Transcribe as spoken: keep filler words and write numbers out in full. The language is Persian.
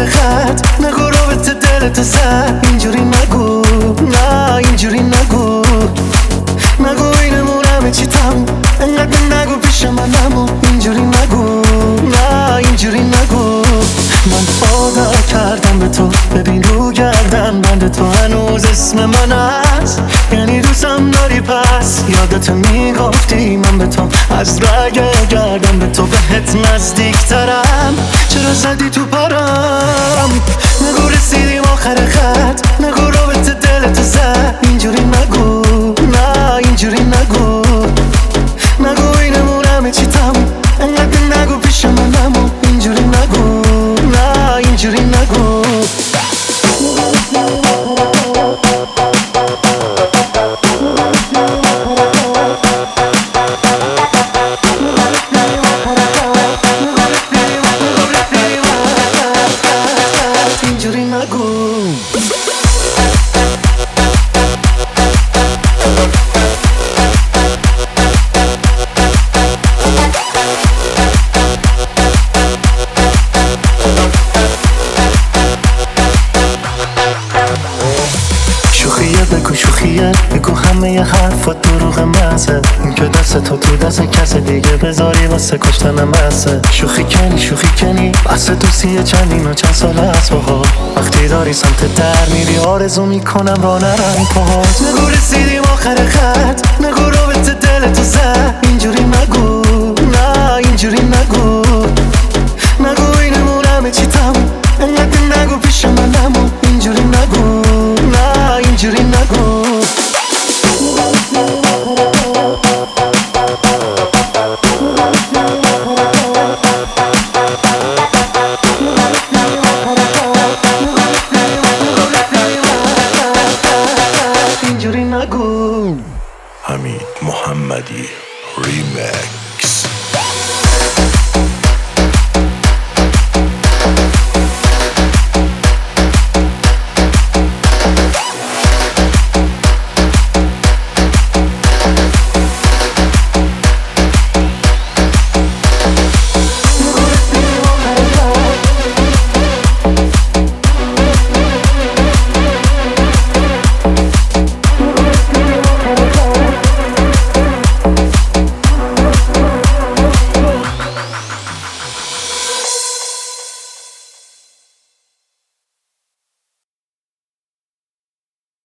آخر خط، نگو رابطه دلتو زد. اینجوری نگو، نه اینجوری نگو، نگو اینمون همه چی تموم، انقدر نگو پیش من نمون. اینجوری نگو، نه اینجوری نگو، من عادت کردم به تو، ببین رو گردن بند تو هنوز اسم من هست. یعنی دوستم داری پس، یادتو میگفتی من به تو از رگ گردم به تو بهت نزدیک ترم. چرا زدی تو پارم؟ نگو رسیدیم آخر خط، نگو رابطه دلتو زد. اینجوری نگو، نه اینجوری نگو، نگو اینمون همه چی تموم، انقدر نگو پیش من نمون. اینجوری نگو، نه اینجوری نگو. اینجوری نگو. شوخیه بگو شوخیه، بگو همه ی حرفات دروغ محضه. این که دست تو تو دست کس دیگه بذاری واسه کشتن محضه. شوخی کنی شوخی کنی، بس دوستیه چندین و چند سال از باها. وقتی داری سمت در میری آرزو میکنم را نرم پاهات. نگو رسیدیم آخر خط، نگو رابطه دلتو زد. اینجوری نگو، نه اینجوری